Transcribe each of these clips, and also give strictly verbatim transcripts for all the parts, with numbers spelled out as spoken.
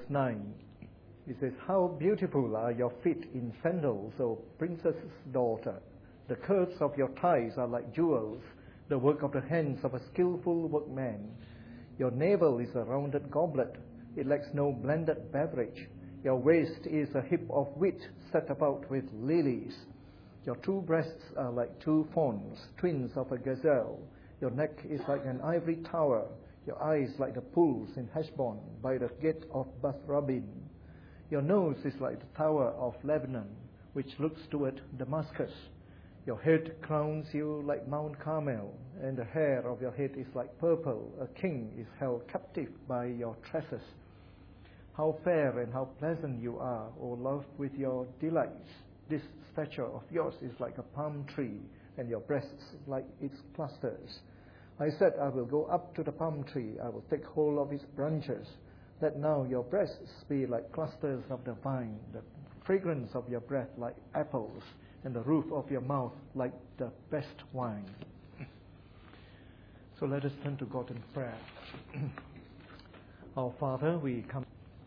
verse nine. It says, "How beautiful are your feet in sandals, O princess's daughter. The curves of your thighs are like jewels, the work of the hands of a skillful workman. Your navel is a rounded goblet. It lacks no blended beverage. Your waist is a heap of wheat set about with lilies. Your two breasts are like two fawns, twins of a gazelle. Your neck is like an ivory tower. Your eyes like the pools in Heshbon by the gate of Bath-rabbim. Your nose is like the tower of Lebanon, which looks toward Damascus. Your head crowns you like Mount Carmel, and the hair of your head is like purple. A king is held captive by your tresses. How fair and how pleasant you are, O love, with your delights. This stature of yours is like a palm tree, and your breasts like its clusters. I said, I will go up to the palm tree, I will take hold of its branches. Let now your breasts be like clusters of the vine, the fragrance of your breath like apples, and the roof of your mouth like the best wine." So let us turn to God in prayer. Our Father, we come.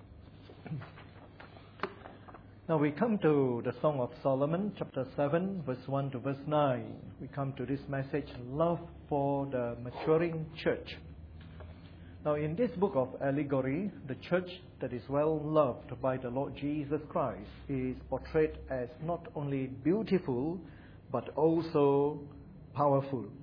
Now we come to the Song of Solomon, chapter seven, verse one to verse nine. We come to this message, love for the maturing church. Now in this book of allegory, the church that is well loved by the Lord Jesus Christ is portrayed as not only beautiful, but also powerful.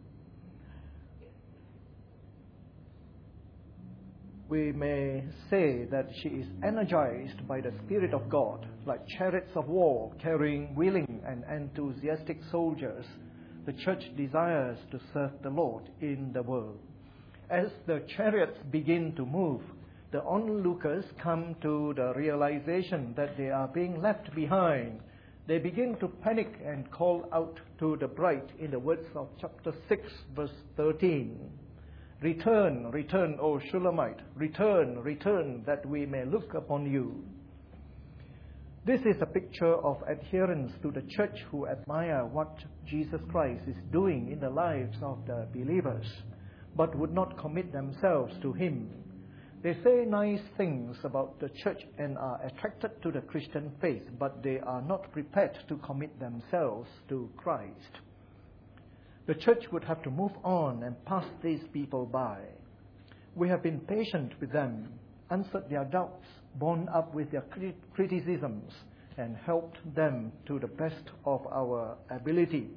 We may say that she is energized by the Spirit of God, like chariots of war carrying willing and enthusiastic soldiers. The church desires to serve the Lord in the world. As the chariots begin to move, the onlookers come to the realization that they are being left behind. They begin to panic and call out to the bride in the words of chapter six, verse thirteen. "Return, return, O Shulamite, return, return, that we may look upon you." This is a picture of adherents to the church who admire what Jesus Christ is doing in the lives of the believers, but would not commit themselves to Him. They say nice things about the church and are attracted to the Christian faith, but they are not prepared to commit themselves to Christ. The church would have to move on and pass these people by. We have been patient with them, answered their doubts, borne up with their criticisms, and helped them to the best of our ability.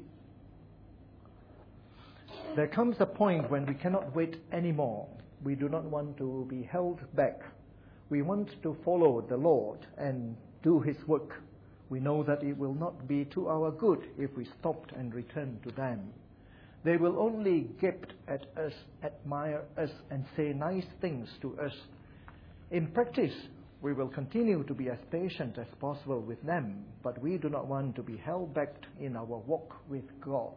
There comes a point when we cannot wait anymore. We do not want to be held back. We want to follow the Lord and do His work. We know that it will not be to our good if we stopped and returned to them. They will only gape at us, admire us, and say nice things to us. In practice, we will continue to be as patient as possible with them, but we do not want to be held back in our walk with God.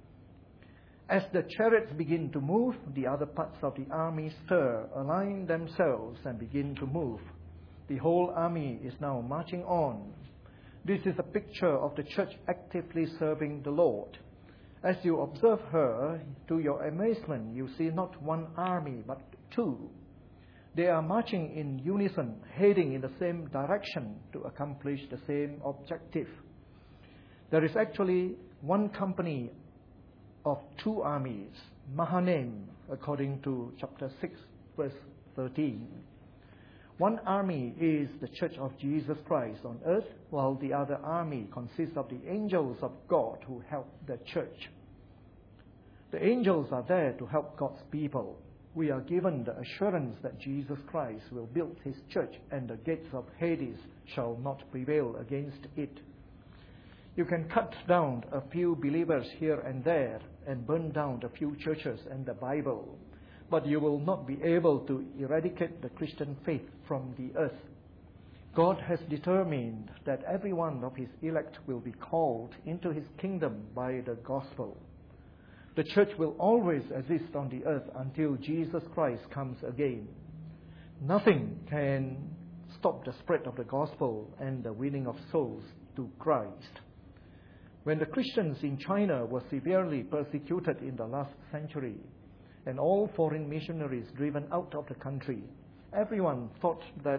As the chariots begin to move, the other parts of the army stir, align themselves, and begin to move. The whole army is now marching on. This is a picture of the church actively serving the Lord. As you observe her, to your amazement, you see not one army, but two. They are marching in unison, heading in the same direction to accomplish the same objective. There is actually one company of two armies, Mahanaim, according to chapter six, verse thirteen. One army is the Church of Jesus Christ on earth, while the other army consists of the angels of God who help the church. The angels are there to help God's people. We are given the assurance that Jesus Christ will build His church, and the gates of Hades shall not prevail against it. You can cut down a few believers here and there and burn down a few churches and the Bible, but you will not be able to eradicate the Christian faith from the earth. God has determined that every one of His elect will be called into His kingdom by the gospel. The church will always exist on the earth until Jesus Christ comes again. Nothing can stop the spread of the gospel and the winning of souls to Christ. When the Christians in China were severely persecuted in the last century, and all foreign missionaries driven out of the country, everyone thought that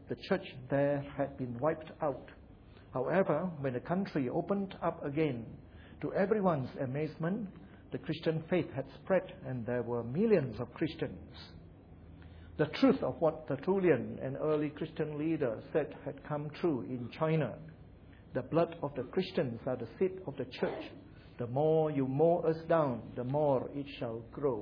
the church there had been wiped out. However, when the country opened up again, to everyone's amazement, the Christian faith had spread and there were millions of Christians. The truth of what Tertullian, an early Christian leader, said had come true in China. The blood of the Christians are the seed of the church. The more you mow us down, the more it shall grow.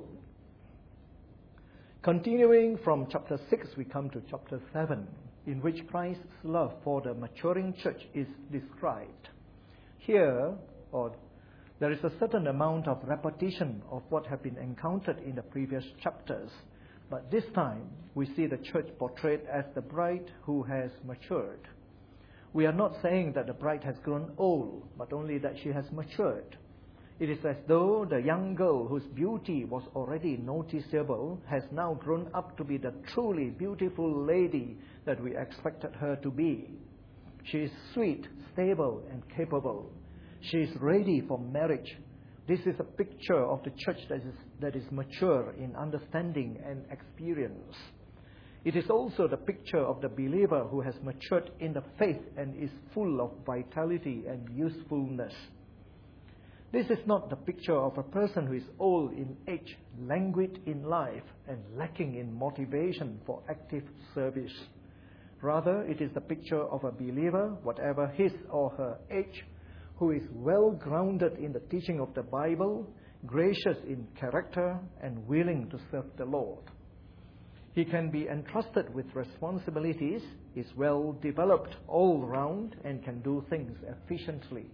Continuing from chapter six, we come to chapter seven, in which Christ's love for the maturing church is described. Here, or there is a certain amount of repetition of what had been encountered in the previous chapters, but this time we see the church portrayed as the bride who has matured. We are not saying that the bride has grown old, but only that she has matured. It is as though the young girl whose beauty was already noticeable has now grown up to be the truly beautiful lady that we expected her to be. She is sweet, stable, and capable. She is ready for marriage. This is a picture of the church that is, that is mature in understanding and experience. It is also the picture of the believer who has matured in the faith and is full of vitality and usefulness. This is not the picture of a person who is old in age, languid in life, and lacking in motivation for active service. Rather, it is the picture of a believer, whatever his or her age, who is well grounded in the teaching of the Bible, gracious in character, and willing to serve the Lord. He can be entrusted with responsibilities, is well developed all round, and can do things efficiently.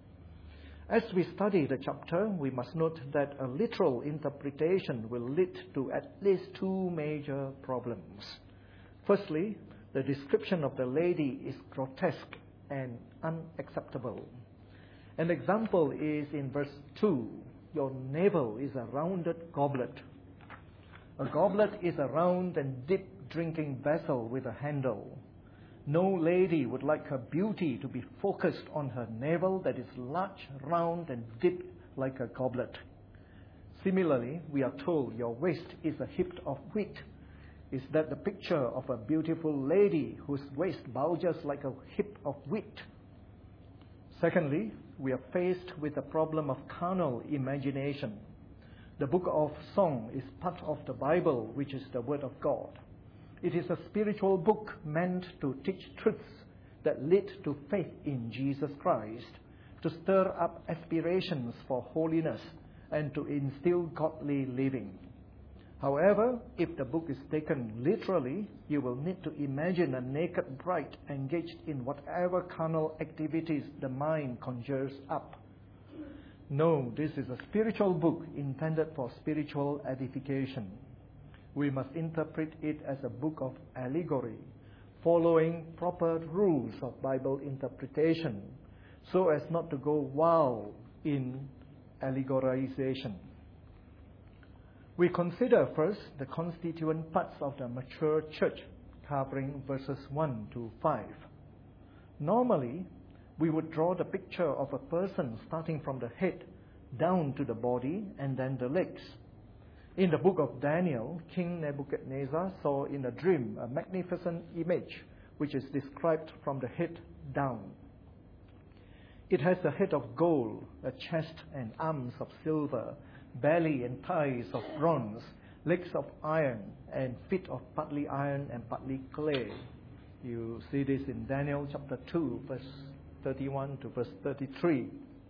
As we study the chapter, we must note that a literal interpretation will lead to at least two major problems. Firstly, the description of the lady is grotesque and unacceptable. An example is in verse two. Your navel is a rounded goblet. A goblet is a round and deep drinking vessel with a handle. No lady would like her beauty to be focused on her navel that is large, round, and deep like a goblet. Similarly, we are told your waist is a heap of wheat. Is that the picture of a beautiful lady whose waist bulges like a heap of wheat? Secondly, we are faced with the problem of carnal imagination. The book of Song is part of the Bible, which is the Word of God. It is a spiritual book meant to teach truths that lead to faith in Jesus Christ, to stir up aspirations for holiness, and to instill godly living. However, if the book is taken literally, you will need to imagine a naked bride engaged in whatever carnal activities the mind conjures up. No, this is a spiritual book intended for spiritual edification. We must interpret it as a book of allegory, following proper rules of Bible interpretation, so as not to go wild in allegorization. We consider first the constituent parts of the mature church, covering verses one to five. Normally, we would draw the picture of a person starting from the head down to the body and then the legs. In the book of Daniel, King Nebuchadnezzar saw in a dream a magnificent image which is described from the head down. It has a head of gold, a chest and arms of silver, belly and thighs of bronze, legs of iron, and feet of partly iron and partly clay. You see this in Daniel chapter two, verse thirty-one to verse thirty-three.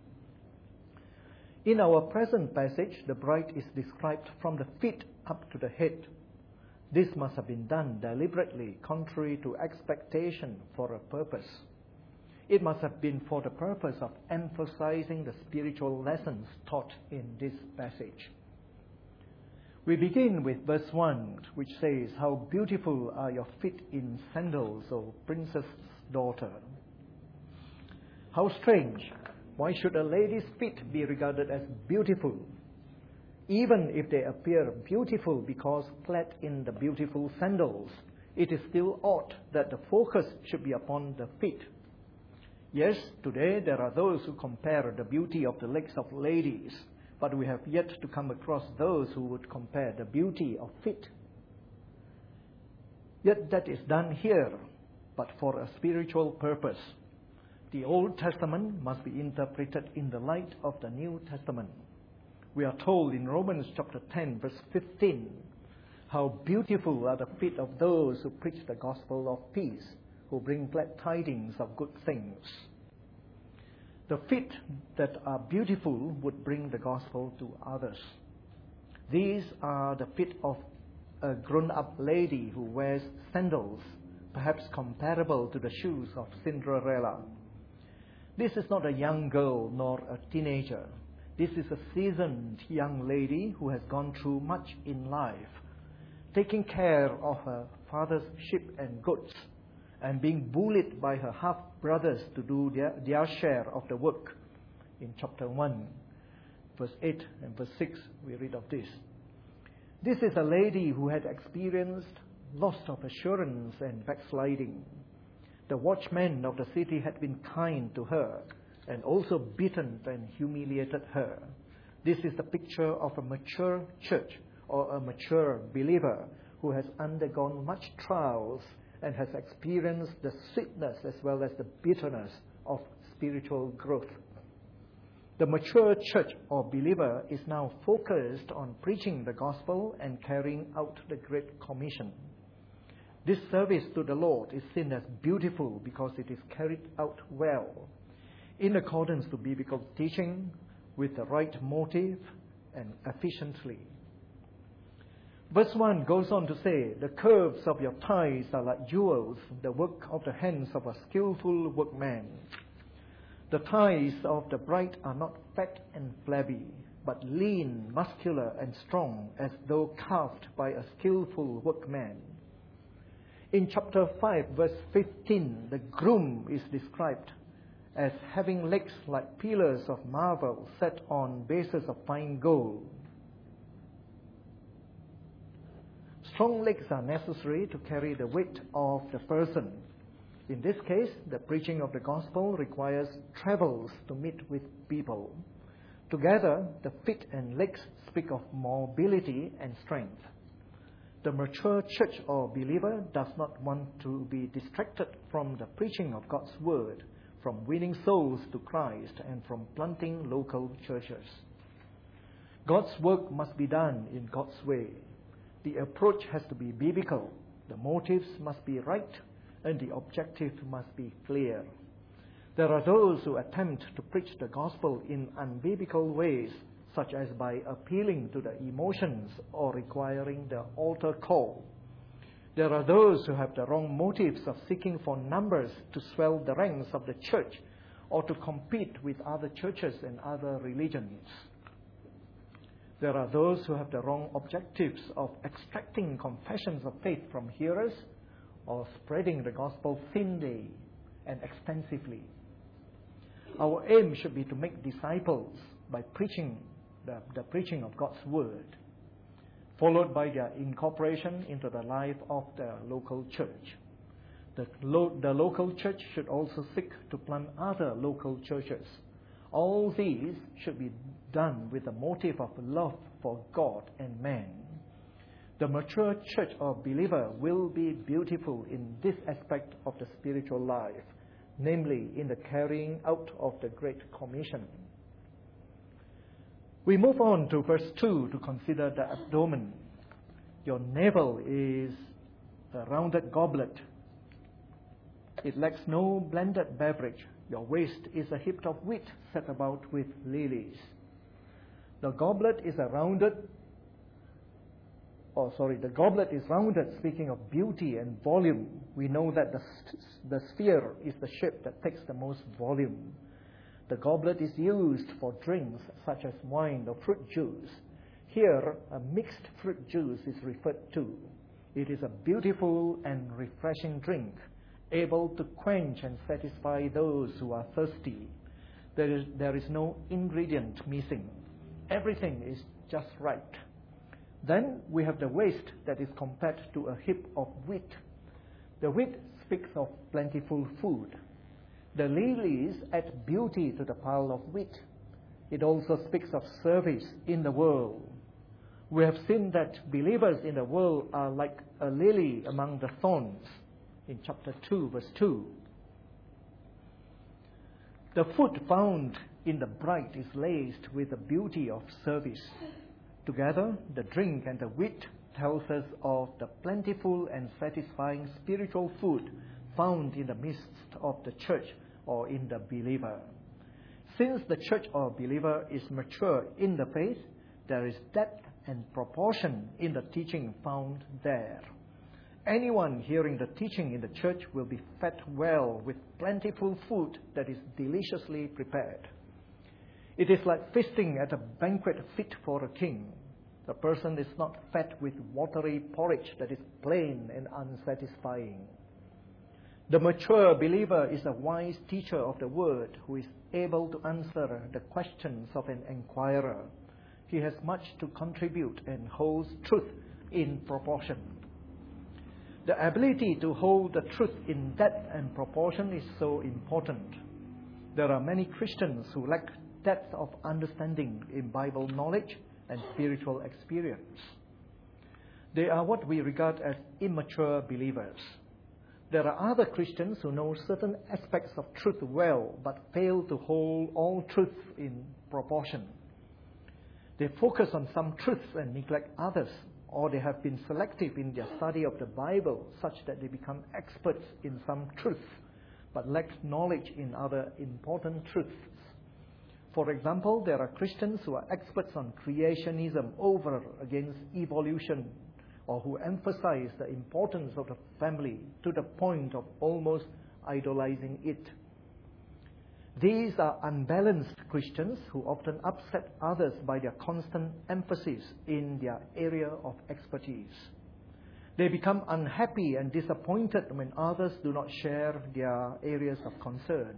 In our present passage, the bride is described from the feet up to the head. This must have been done deliberately, contrary to expectation, for a purpose. It must have been for the purpose of emphasizing the spiritual lessons taught in this passage. We begin with verse one, which says, "How beautiful are your feet in sandals, O princess' daughter." How strange! Why should a lady's feet be regarded as beautiful? Even if they appear beautiful because clad in the beautiful sandals, it is still odd that the focus should be upon the feet. Yes, today there are those who compare the beauty of the legs of ladies, but we have yet to come across those who would compare the beauty of feet. Yet that is done here. but for a spiritual purpose. The Old Testament must be interpreted in the light of the New Testament. We are told in Romans chapter ten, verse fifteen, how beautiful are the feet of those who preach the gospel of peace, who bring glad tidings of good things. The feet that are beautiful would bring the gospel to others. These are the feet of a grown-up lady who wears sandals, perhaps comparable to the shoes of Cinderella. This is not a young girl nor a teenager. This is a seasoned young lady who has gone through much in life, taking care of her father's sheep and goats, and being bullied by her half-brothers to do their, their share of the work. In chapter one, verse eight and verse six, we read of this. This is a lady who had experienced loss of assurance and backsliding. The watchmen of the city had been kind to her and also beaten and humiliated her. This is the picture of a mature church or a mature believer who has undergone much trials and has experienced the sweetness as well as the bitterness of spiritual growth. The mature church or believer is now focused on preaching the gospel and carrying out the Great Commission. This service to the Lord is seen as beautiful because it is carried out well, in accordance to biblical teaching, with the right motive and efficiently. Verse one goes on to say, the curves of your thighs are like jewels, the work of the hands of a skillful workman. The thighs of the bride are not fat and flabby, but lean, muscular, and strong, as though carved by a skillful workman. In chapter five, verse fifteen, the groom is described as having legs like pillars of marble set on bases of fine gold. Strong legs are necessary to carry the weight of the person. In this case, the preaching of the gospel requires travels to meet with people. Together, the feet and legs speak of mobility and strength. The mature church or believer does not want to be distracted from the preaching of God's word, from winning souls to Christ, and from planting local churches. God's work must be done in God's way. The approach has to be biblical. The motives must be right, and the objective must be clear. There are those who attempt to preach the gospel in unbiblical ways, such as by appealing to the emotions or requiring the altar call. There are those who have the wrong motives of seeking for numbers to swell the ranks of the church or to compete with other churches and other religions. There are those who have the wrong objectives of extracting confessions of faith from hearers or spreading the gospel thinly and extensively. Our aim should be to make disciples by preaching the, the preaching of God's word, followed by their incorporation into the life of the local church. The, lo- the local church should also seek to plant other local churches. All these should be done with a motive of love for God and man. The mature church or believer will be beautiful in this aspect of the spiritual life, namely in the carrying out of the Great Commission. We move on to verse two to consider the abdomen. Your navel is a rounded goblet. It lacks no blended beverage. Your waist is a heap of wheat set about with lilies. The goblet is a rounded, oh sorry, the goblet is rounded, speaking of beauty and volume. We know that the, the sphere is the shape that takes the most volume. The goblet is used for drinks such as wine or fruit juice. Here, a mixed fruit juice is referred to. It is a beautiful and refreshing drink, able to quench and satisfy those who are thirsty. There is, there is no ingredient missing. Everything is just right. Then we have the waist that is compared to a heap of wheat. The wheat speaks of plentiful food. The lilies add beauty to the pile of wheat. It also speaks of service in the world. We have seen that believers in the world are like a lily among the thorns. in chapter two, verse two. The food found in the bride is laced with the beauty of service. Together, the drink and the wheat tells us of the plentiful and satisfying spiritual food found in the midst of the church or in the believer. Since the church or believer is mature in the faith, there is depth and proportion in the teaching found there. Anyone hearing the teaching in the church will be fed well with plentiful food that is deliciously prepared. It is like feasting at a banquet fit for a king. The person is not fed with watery porridge that is plain and unsatisfying. The mature believer is a wise teacher of the word who is able to answer the questions of an inquirer. He has much to contribute and holds truth in proportion. The ability to hold the truth in depth and proportion is so important. There are many Christians who lack depth of understanding in Bible knowledge and spiritual experience. They are what we regard as immature believers. There are other Christians who know certain aspects of truth well, but fail to hold all truth in proportion. They focus on some truths and neglect others, or they have been selective in their study of the Bible such that they become experts in some truths, but lack knowledge in other important truths. For example, there are Christians who are experts on creationism over against evolution, or who emphasize the importance of the family to the point of almost idolizing it. These are unbalanced Christians who often upset others by their constant emphasis in their area of expertise. They become unhappy and disappointed when others do not share their areas of concern.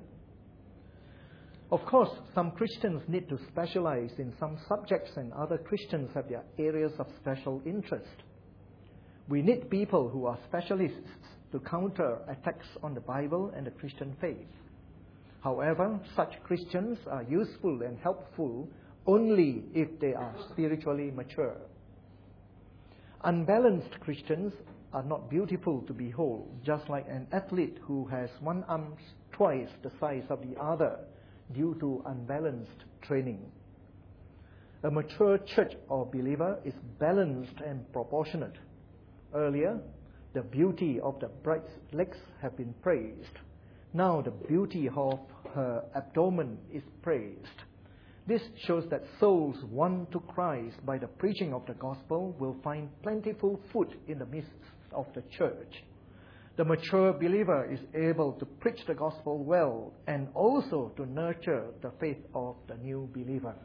Of course, some Christians need to specialize in some subjects and other Christians have their areas of special interest. We need people who are specialists to counter attacks on the Bible and the Christian faith. However, such Christians are useful and helpful only if they are spiritually mature. Unbalanced Christians are not beautiful to behold, just like an athlete who has one arm twice the size of the other due to unbalanced training. A mature church or believer is balanced and proportionate. Earlier, the beauty of the bride's legs have been praised. Now the beauty of her abdomen is praised. This shows that souls won to Christ by the preaching of the gospel will find plentiful food in the midst of the church. The mature believer is able to preach the gospel well and also to nurture the faith of the new believer.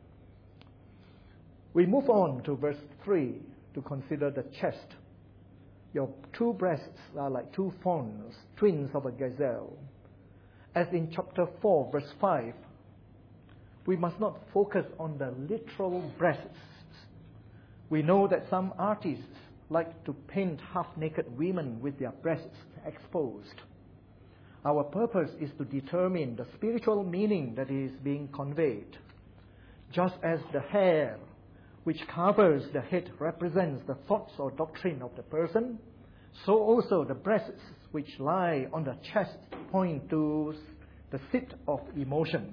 We move on to verse three to consider the chest. Your two breasts are like two fawns, twins of a gazelle. As in chapter four, verse five, we must not focus on the literal breasts. We know that some artists like to paint half-naked women with their breasts exposed. Our purpose is to determine the spiritual meaning that is being conveyed. Just as the hair which covers the head represents the thoughts or doctrine of the person, so also the breasts which lie on the chest point to the seat of emotion.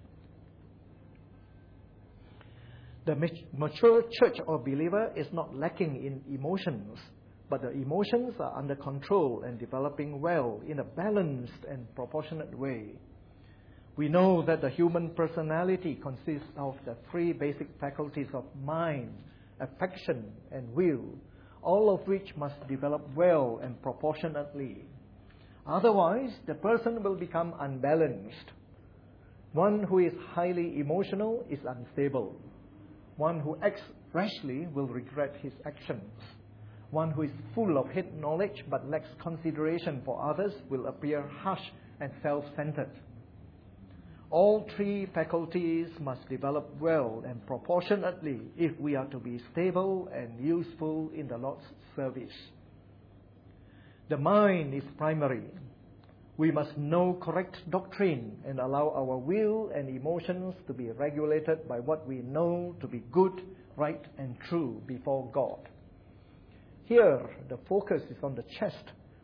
The mature church or believer is not lacking in emotions, but the emotions are under control and developing well in a balanced and proportionate way. We know that the human personality consists of the three basic faculties of mind, affection, and will, all of which must develop well and proportionately. Otherwise, the person will become unbalanced. One who is highly emotional is unstable. One who acts rashly will regret his actions. One who is full of head knowledge but lacks consideration for others will appear harsh and self-centered. All three faculties must develop well and proportionately if we are to be stable and useful in the Lord's service. The mind is primary. We must know correct doctrine and allow our will and emotions to be regulated by what we know to be good, right, and true before God. Here, the focus is on the chest,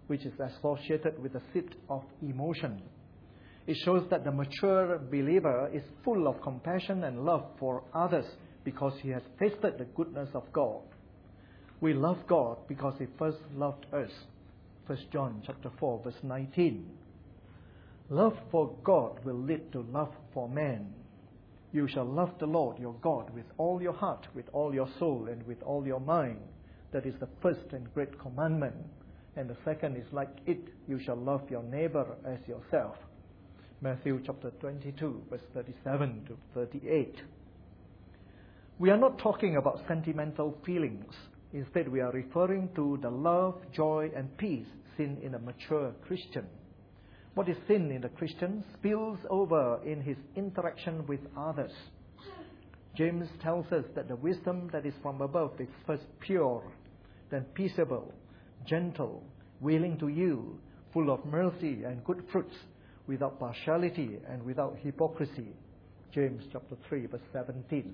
which is associated with the seat of emotion. It shows that the mature believer is full of compassion and love for others because he has tasted the goodness of God. We love God because He first loved us. First John chapter four, verse nineteen. Love for God will lead to love for man. You shall love the Lord your God with all your heart, with all your soul, and with all your mind. That is the first and great commandment. And the second is like it, you shall love your neighbor as yourself. Matthew chapter twenty-two, verse thirty-seven to thirty-eight. We are not talking about sentimental feelings. Instead, we are referring to the love, joy, and peace seen in a mature Christian. What is seen in the Christian spills over in his interaction with others. James tells us that the wisdom that is from above is first pure, then peaceable, gentle, willing to yield, full of mercy and good fruits, without partiality and without hypocrisy. James chapter three, verse seventeen.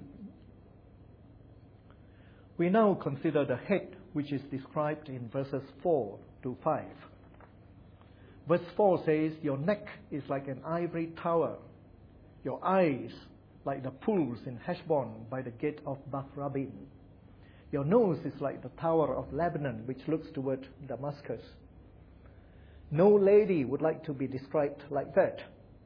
We now consider the head, which is described in verses four to five. Verse four says, your neck is like an ivory tower, your eyes like the pools in Heshbon by the gate of Bath Rabbim. Your nose is like the tower of Lebanon, which looks toward Damascus. No lady would like to be described like that.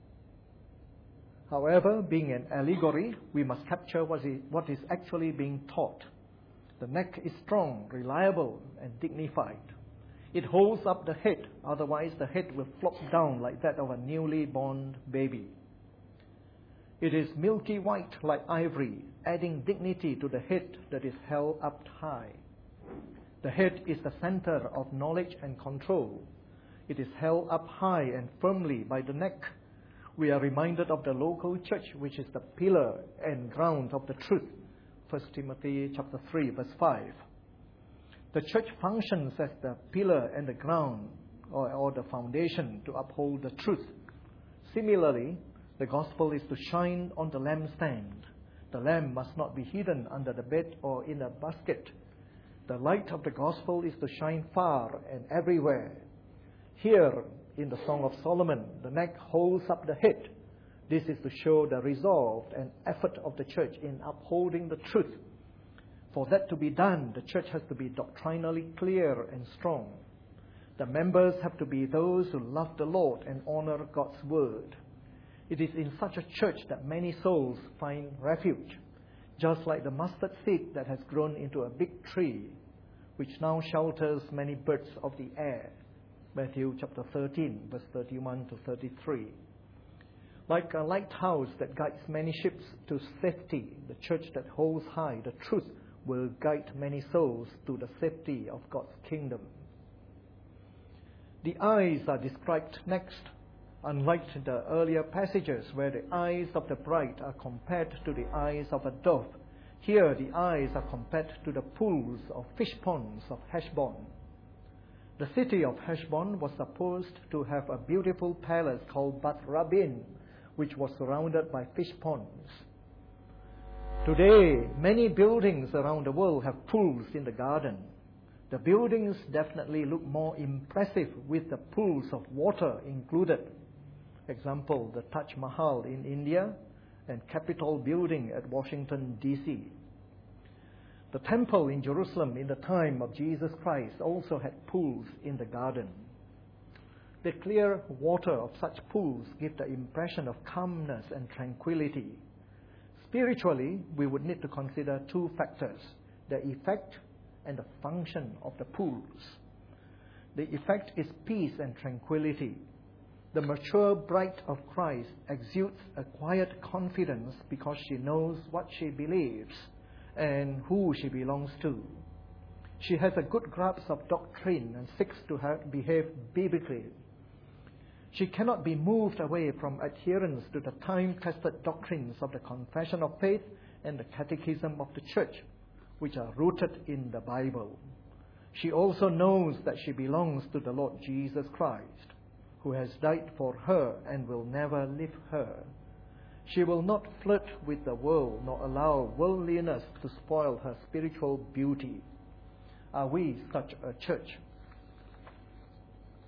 However, being an allegory, we must capture what is, what is actually being taught. The neck is strong, reliable, and dignified. It holds up the head, otherwise the head will flop down like that of a newly born baby. It is milky white like ivory, adding dignity to the head that is held up high. The head is the center of knowledge and control. It is held up high and firmly by the neck. We are reminded of the local church, which is the pillar and ground of the truth. First Timothy chapter three, verse five. The church functions as the pillar and the ground, or, or the foundation, to uphold the truth. Similarly, the gospel is to shine on the lampstand. The lamp must not be hidden under the bed or in a basket. The light of the gospel is to shine far and everywhere. Here, in the Song of Solomon, the neck holds up the head. This is to show the resolve and effort of the church in upholding the truth. For that to be done, the church has to be doctrinally clear and strong. The members have to be those who love the Lord and honor God's word. It is in such a church that many souls find refuge, just like the mustard seed that has grown into a big tree, which now shelters many birds of the air. Matthew chapter thirteen, verse thirty-one to thirty-three. Like a lighthouse that guides many ships to safety, the church that holds high the truth will guide many souls to the safety of God's kingdom. The eyes are described next. Unlike the earlier passages where the eyes of the bride are compared to the eyes of a dove, here the eyes are compared to the pools or fish ponds of Heshbon. The city of Heshbon was supposed to have a beautiful palace called Bath Rabbim, which was surrounded by fish ponds. Today, many buildings around the world have pools in the garden. The buildings definitely look more impressive with the pools of water included. Example, the Taj Mahal in India and Capitol building at Washington, D C The temple in Jerusalem in the time of Jesus Christ also had pools in the garden. The clear water of such pools give the impression of calmness and tranquility. Spiritually, we would need to consider two factors, the effect and the function of the pools. The effect is peace and tranquility. The mature bride of Christ exudes a quiet confidence because she knows what she believes and who she belongs to. She has a good grasp of doctrine and seeks to have, behave biblically. She cannot be moved away from adherence to the time-tested doctrines of the Confession of Faith and the Catechism of the Church, which are rooted in the Bible. She also knows that she belongs to the Lord Jesus Christ, who has died for her and will never leave her. She will not flirt with the world nor allow worldliness to spoil her spiritual beauty. Are we such a church?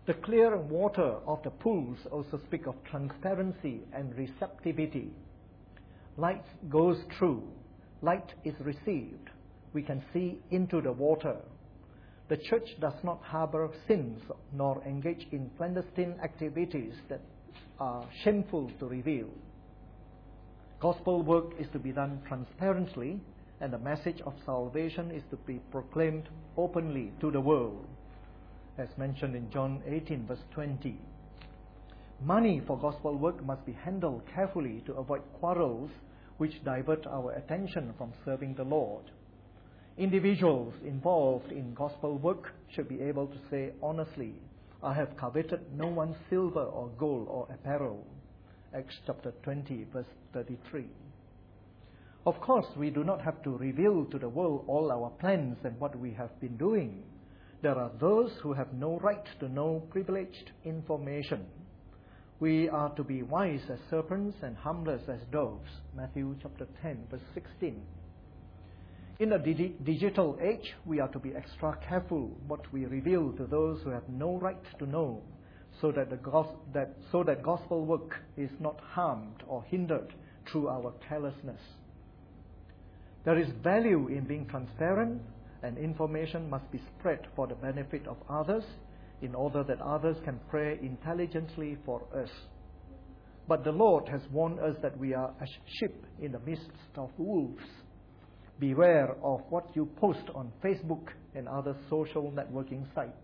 The clear water of the pools also speak of transparency and receptivity. Light goes through. Light is received. We can see into the water. The church does not harbor sins nor engage in clandestine activities that are shameful to reveal. Gospel work is to be done transparently, and the message of salvation is to be proclaimed openly to the world, as mentioned in John eighteen, verse twenty. Money for gospel work must be handled carefully to avoid quarrels which divert our attention from serving the Lord. Individuals involved in gospel work should be able to say honestly, I have coveted no one's silver or gold or apparel. Acts chapter twenty, verse thirty-three. Of course, we do not have to reveal to the world all our plans and what we have been doing. There are those who have no right to know privileged information. We are to be wise as serpents and harmless as doves. Matthew chapter ten, verse sixteen. In the di- digital age, we are to be extra careful what we reveal to those who have no right to know, so that the gos- that so that gospel work is not harmed or hindered through our carelessness. There is value in being transparent, and information must be spread for the benefit of others, in order that others can pray intelligently for us. But the Lord has warned us that we are as sheep in the midst of wolves. Beware of what you post on Facebook and other social networking sites.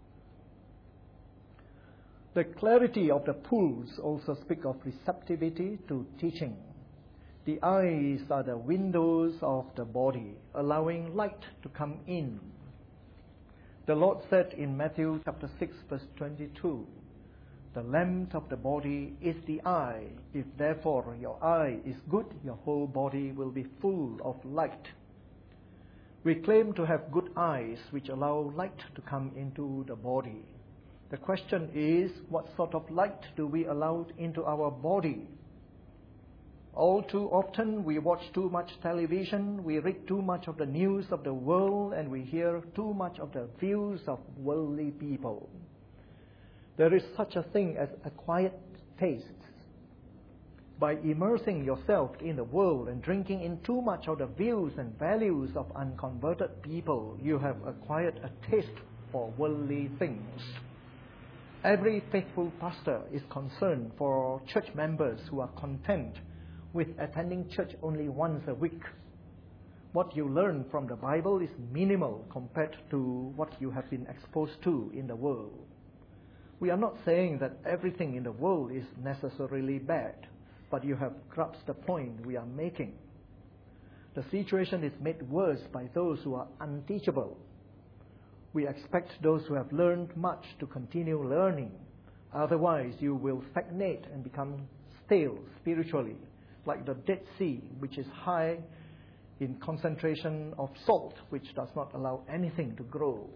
The clarity of the pools also speak of receptivity to teaching. The eyes are the windows of the body, allowing light to come in. The Lord said in Matthew chapter six, verse twenty-two, the lamp of the body is the eye. If therefore your eye is good, your whole body will be full of light. We claim to have good eyes which allow light to come into the body. The question is, what sort of light do we allow into our body? All too often we watch too much television, we read too much of the news of the world, and we hear too much of the views of worldly people. There is such a thing as a quiet taste. By immersing yourself in the world and drinking in too much of the views and values of unconverted people, you have acquired a taste for worldly things. Every faithful pastor is concerned for church members who are content with attending church only once a week. What you learn from the Bible is minimal compared to what you have been exposed to in the world. We are not saying that everything in the world is necessarily bad, but you have grasped the point we are making. The situation is made worse by those who are unteachable. We expect those who have learned much to continue learning. Otherwise, you will stagnate and become stale spiritually, like the Dead Sea, which is high in concentration of salt, which does not allow anything to grow.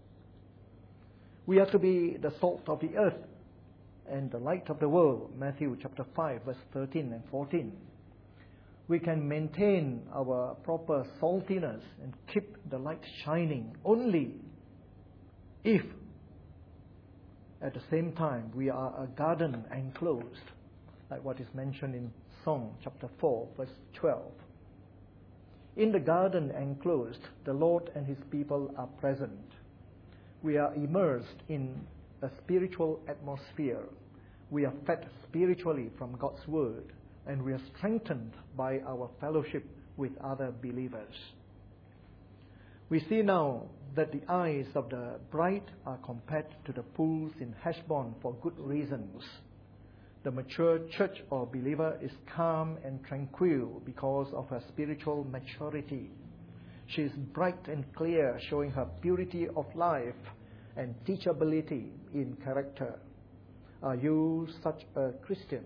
We are to be the salt of the earth and the light of the world, Matthew chapter five, verse thirteen and fourteen. We can maintain our proper saltiness and keep the light shining only if, at the same time, we are a garden enclosed, like what is mentioned in Psalm chapter four, verse twelve. In the garden enclosed, the Lord and His people are present. We are immersed in a spiritual atmosphere. We are fed spiritually from God's Word, and we are strengthened by our fellowship with other believers. We see now that the eyes of the bride are compared to the pools in Heshbon for good reasons. The mature church or believer is calm and tranquil because of her spiritual maturity. She is bright and clear, showing her purity of life and teachability in character. Are you such a Christian?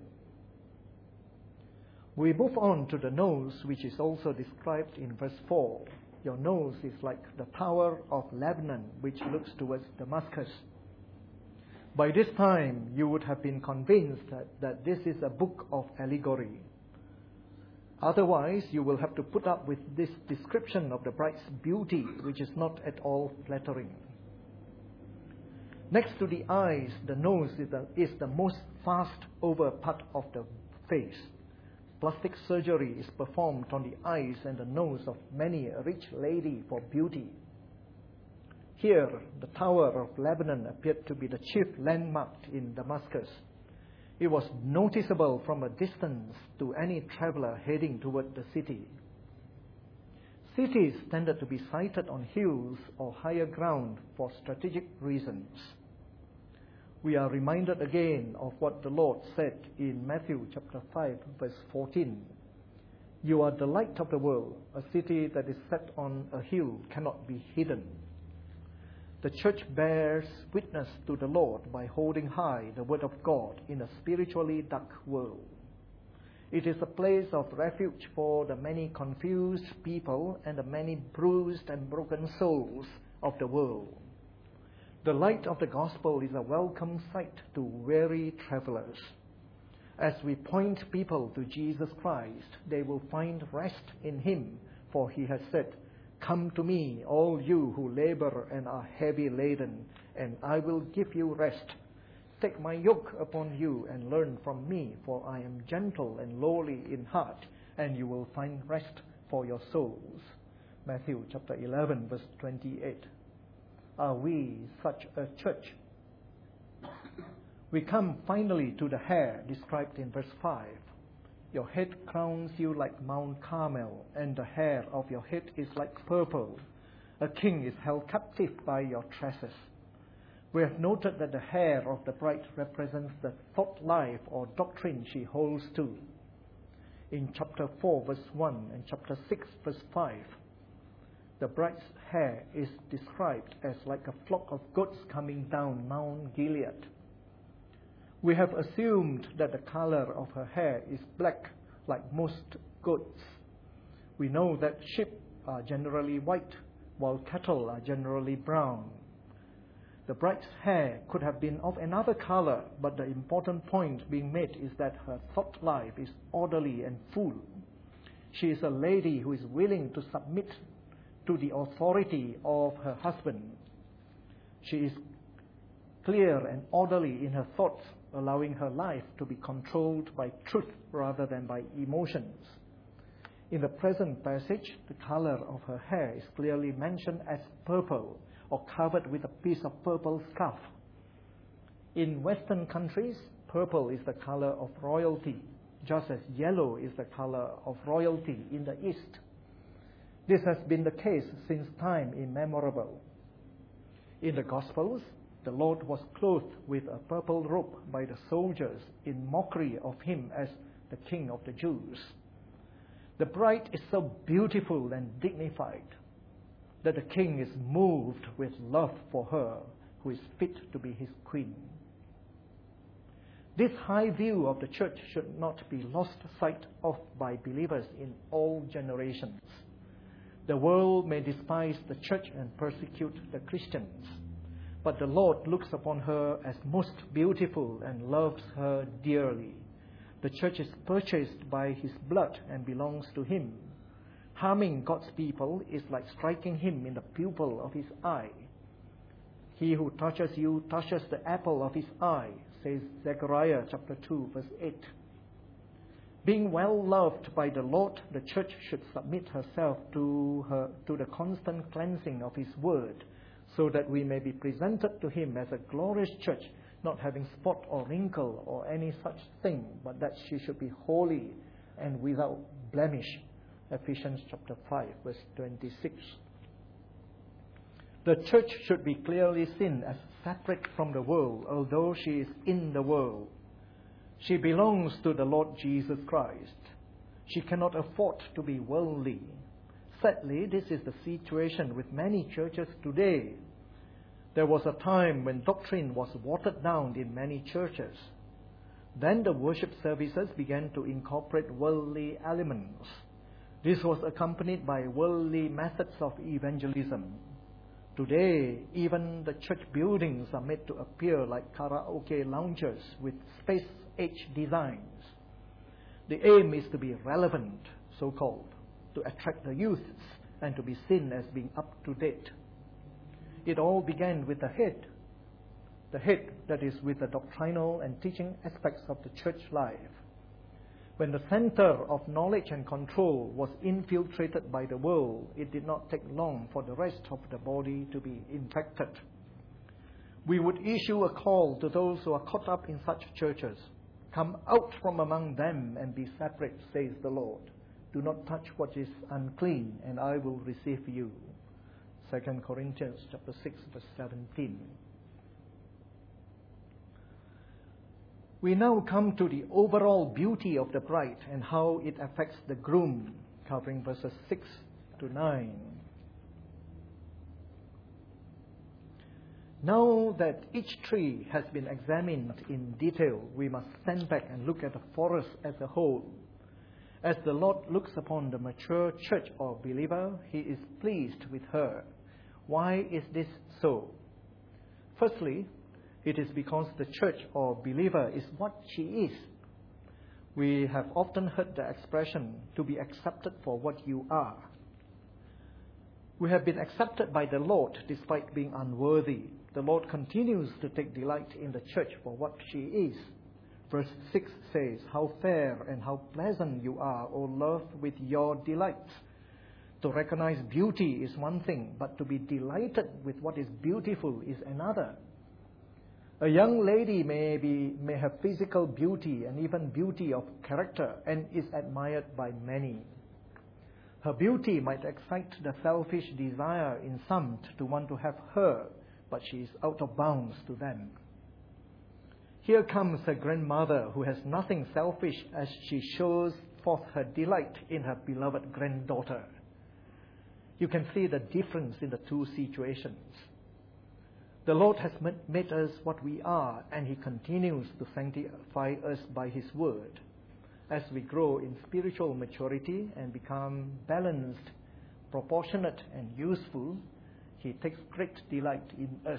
We move on to the nose, which is also described in verse four. Your nose is like the tower of Lebanon, which looks towards Damascus. By this time, you would have been convinced that, that this is a book of allegory. Otherwise, you will have to put up with this description of the bride's beauty, which is not at all flattering. Next to the eyes, the nose is the, is the most fast over part of the face. Plastic surgery is performed on the eyes and the nose of many a rich lady for beauty. Here, the Tower of Lebanon appeared to be the chief landmark in Damascus. It was noticeable from a distance to any traveler heading toward the city. Cities tended to be sited on hills or higher ground for strategic reasons. We are reminded again of what the Lord said in Matthew chapter five, verse fourteen. You are the light of the world. A city that is set on a hill cannot be hidden. The church bears witness to the Lord by holding high the word of God in a spiritually dark world. It is a place of refuge for the many confused people and the many bruised and broken souls of the world. The light of the gospel is a welcome sight to weary travelers. As we point people to Jesus Christ, they will find rest in Him, for He has said, "Come to me, all you who labor and are heavy laden, and I will give you rest. Take my yoke upon you and learn from me, for I am gentle and lowly in heart, and you will find rest for your souls." Matthew chapter eleven, verse twenty-eight. Are we such a church? We come finally to the hair described in verse five. Your head crowns you like Mount Carmel, and the hair of your head is like purple. A king is held captive by your tresses. We have noted that the hair of the bride represents the thought life or doctrine she holds to. In chapter four, verse one, and chapter six, verse five, the bride's hair is described as like a flock of goats coming down Mount Gilead. We have assumed that the color of her hair is black, like most goats. We know that sheep are generally white, while cattle are generally brown. The bride's hair could have been of another color, but the important point being made is that her thought life is orderly and full. She is a lady who is willing to submit to the authority of her husband. She is clear and orderly in her thoughts, allowing her life to be controlled by truth rather than by emotions. In the present passage, the color of her hair is clearly mentioned as purple, or covered with a piece of purple scarf. In Western countries, purple is the color of royalty, just as yellow is the color of royalty in the East. This has been the case since time immemorial. In the Gospels, the Lord was clothed with a purple robe by the soldiers in mockery of Him as the King of the Jews. The bride is so beautiful and dignified that the King is moved with love for her, who is fit to be His queen. This high view of the church should not be lost sight of by believers in all generations. The world may despise the church and persecute the Christians, but the Lord looks upon her as most beautiful and loves her dearly. The church is purchased by His blood and belongs to Him. Harming God's people is like striking Him in the pupil of His eye. He who touches you touches the apple of His eye, says Zechariah chapter two, verse eight. Being well loved by the Lord, the church should submit herself to her to the constant cleansing of His word, so that we may be presented to Him as a glorious church, not having spot or wrinkle or any such thing, but that she should be holy and without blemish. Ephesians chapter five, verse twenty-six. The church should be clearly seen as separate from the world, although she is in the world. She belongs to the Lord Jesus Christ. She cannot afford to be worldly. Sadly, this is the situation with many churches today. There was a time when doctrine was watered down in many churches. Then the worship services began to incorporate worldly elements. This was accompanied by worldly methods of evangelism. Today, even the church buildings are made to appear like karaoke lounges with space-age designs. The aim is to be relevant, so-called, to attract the youths and to be seen as being up to date. It all began with the head. the head, that is, with the doctrinal and teaching aspects of the church life. When the center of knowledge and control was infiltrated by the world, it did not take long for the rest of the body to be infected. We would issue a call to those who are caught up in such churches. Come out from among them and be separate, says the Lord. Do not touch what is unclean, and I will receive you. Second Corinthians chapter six, verse seventeen. We now come to the overall beauty of the bride and how it affects the groom, covering verses six to nine. Now that each tree has been examined in detail, we must stand back and look at the forest as a whole. As the Lord looks upon the mature church or believer, He is pleased with her. Why is this so? Firstly, it is because the church or believer is what she is. We have often heard the expression, to be accepted for what you are. We have been accepted by the Lord despite being unworthy. The Lord continues to take delight in the church for what she is. Verse six says, "How fair and how pleasant you are, O love, with your delights." To recognize beauty is one thing, but to be delighted with what is beautiful is another. A young lady may be may have physical beauty and even beauty of character and is admired by many. Her beauty might excite the selfish desire in some to want to have her, but she is out of bounds to them. Here comes a grandmother who has nothing selfish as she shows forth her delight in her beloved granddaughter. You can see the difference in the two situations. The Lord has made us what we are, and He continues to sanctify us by His word. As we grow in spiritual maturity and become balanced, proportionate, and useful, He takes great delight in us.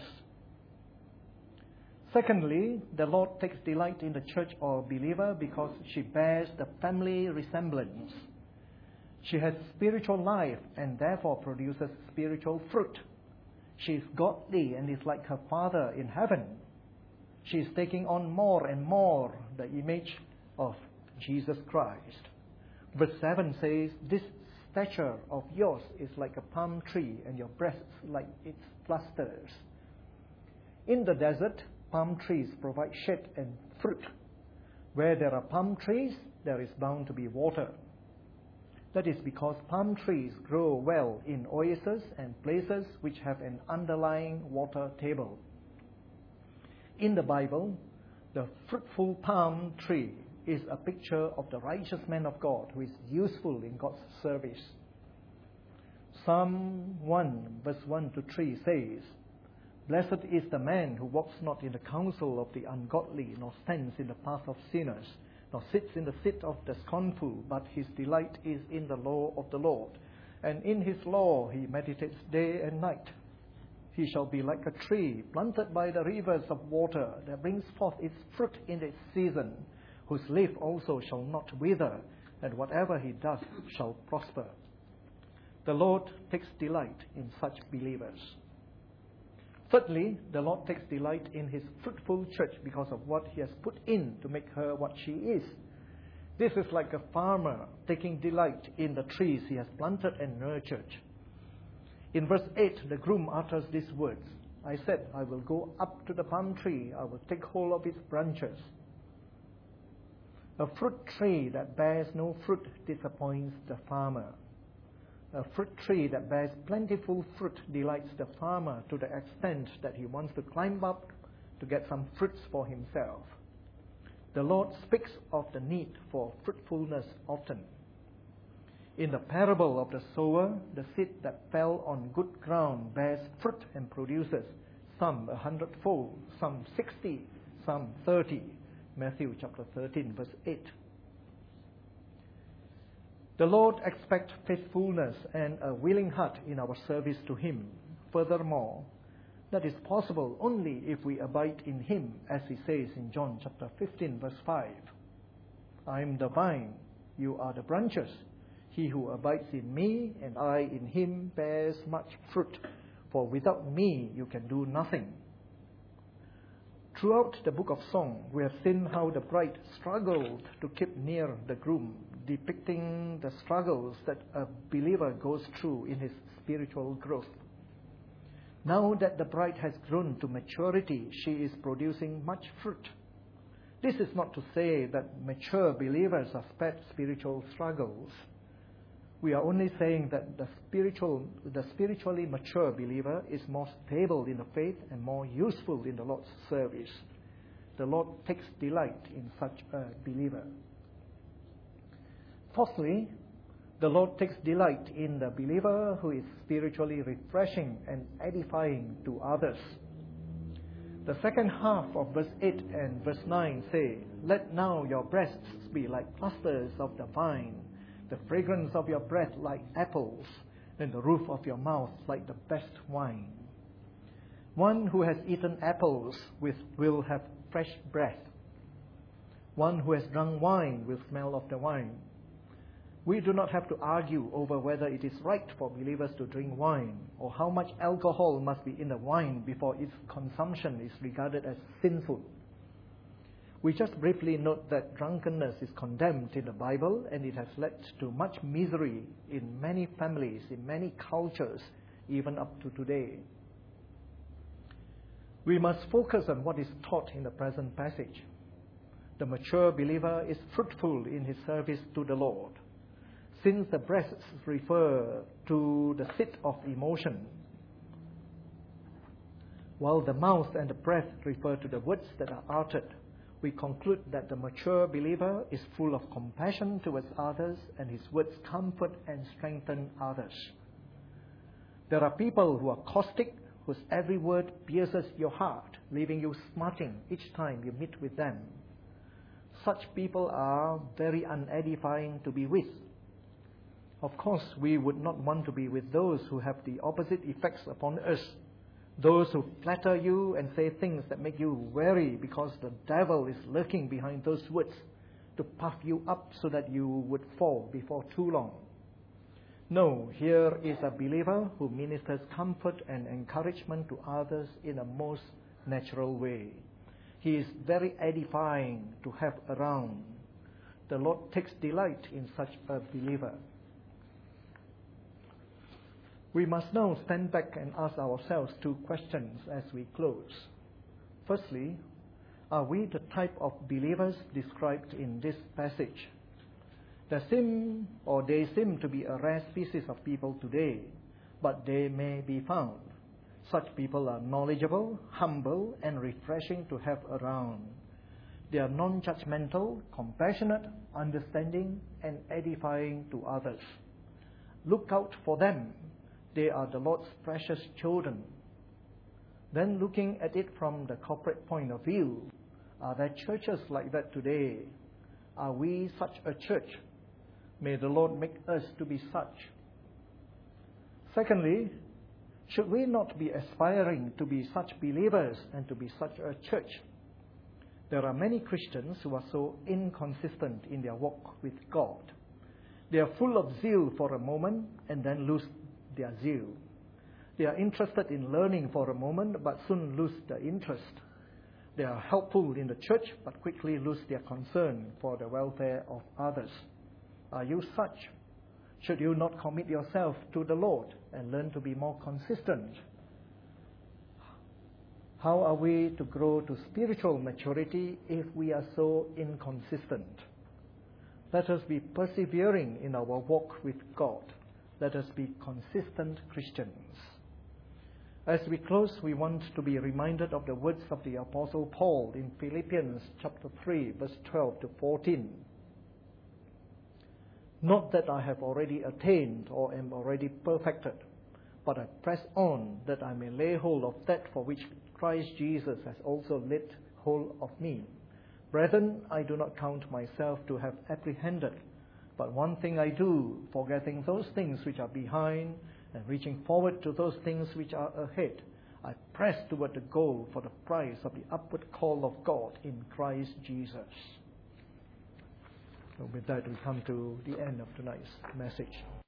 Secondly, the Lord takes delight in the church or believer because she bears the family resemblance. She has spiritual life and therefore produces spiritual fruit. She is godly and is like her Father in heaven. She is taking on more and more the image of Jesus Christ. Verse seven says, "This stature of yours is like a palm tree, and your breasts like its clusters." In the desert, palm trees provide shade and fruit. Where there are palm trees, there is bound to be water. That is because palm trees grow well in oases and places which have an underlying water table. In the Bible, the fruitful palm tree is a picture of the righteous man of God who is useful in God's service. Psalm one, verse one to three says, "Blessed is the man who walks not in the counsel of the ungodly, nor stands in the path of sinners, nor sits in the seat of the scornful, but his delight is in the law of the Lord. And in his law he meditates day and night. He shall be like a tree planted by the rivers of water, that brings forth its fruit in its season, whose leaf also shall not wither, and whatever he does shall prosper." The Lord takes delight in such believers. Thirdly, the Lord takes delight in His fruitful church because of what He has put in to make her what she is. This is like a farmer taking delight in the trees he has planted and nurtured. In verse eight, the groom utters these words, "I said, I will go up to the palm tree, I will take hold of its branches." A fruit tree that bears no fruit disappoints the farmer. A fruit tree that bears plentiful fruit delights the farmer to the extent that he wants to climb up to get some fruits for himself. The Lord speaks of the need for fruitfulness often. In the parable of the sower, the seed that fell on good ground bears fruit and produces some a hundredfold, some sixty, some thirty. Matthew chapter thirteen, verse eight. The Lord expects faithfulness and a willing heart in our service to Him. Furthermore, that is possible only if we abide in Him, as He says in John chapter fifteen, verse five. "I am the vine, you are the branches. He who abides in me and I in him bears much fruit, for without me you can do nothing." Throughout the book of Song, we have seen how the bride struggled to keep near the groom, depicting the struggles that a believer goes through in his spiritual growth. Now that the bride has grown to maturity, she is producing much fruit. This is not to say that mature believers are spared spiritual struggles. We are only saying that the spiritual, the spiritually mature believer is more stable in the faith and more useful in the Lord's service. The Lord takes delight in such a believer. Fourthly, the Lord takes delight in the believer who is spiritually refreshing and edifying to others. The second half of verse eight and verse nine say, "Let now your breasts be like clusters of the vine, the fragrance of your breath like apples, and the roof of your mouth like the best wine." One who has eaten apples with, will have fresh breath. One who has drunk wine will smell of the wine. We do not have to argue over whether it is right for believers to drink wine or how much alcohol must be in the wine before its consumption is regarded as sinful. We just briefly note that drunkenness is condemned in the Bible, and it has led to much misery in many families, in many cultures, even up to today. We must focus on what is taught in the present passage. The mature believer is fruitful in his service to the Lord. Since the breasts refer to the seat of emotion, while the mouth and the breath refer to the words that are uttered, we conclude that the mature believer is full of compassion towards others, and his words comfort and strengthen others. There are people who are caustic, whose every word pierces your heart, leaving you smarting each time you meet with them. Such people are very unedifying to be with. Of course, we would not want to be with those who have the opposite effects upon us. Those who flatter you and say things that make you wary because the devil is lurking behind those words to puff you up so that you would fall before too long. No, here is a believer who ministers comfort and encouragement to others in a most natural way. He is very edifying to have around. The Lord takes delight in such a believer. We must now stand back and ask ourselves two questions as we close. Firstly, are we the type of believers described in this passage? There seem, or they seem to be a rare species of people today, but they may be found. Such people are knowledgeable, humble, and refreshing to have around. They are non-judgmental, compassionate, understanding, and edifying to others. Look out for them. They are the Lord's precious children. Then, looking at it from the corporate point of view, are there churches like that today? Are we such a church? May the Lord make us to be such. Secondly, should we not be aspiring to be such believers and to be such a church? There are many Christians who are so inconsistent in their walk with God. They are full of zeal for a moment and then lose their zeal. They are interested in learning for a moment but soon lose the interest. They are helpful in the church but quickly lose their concern for the welfare of others. Are you such? Should you not commit yourself to the Lord and learn to be more consistent? How are we to grow to spiritual maturity if we are so inconsistent? Let us be persevering in our walk with God. Let us be consistent Christians. As we close, we want to be reminded of the words of the Apostle Paul in Philippians chapter three, verse twelve to fourteen. Not that I have already attained or am already perfected, but I press on that I may lay hold of that for which Christ Jesus has also laid hold of me. Brethren, I do not count myself to have apprehended, but one thing I do, forgetting those things which are behind and reaching forward to those things which are ahead, I press toward the goal for the prize of the upward call of God in Christ Jesus. So with that, we come to the end of tonight's message.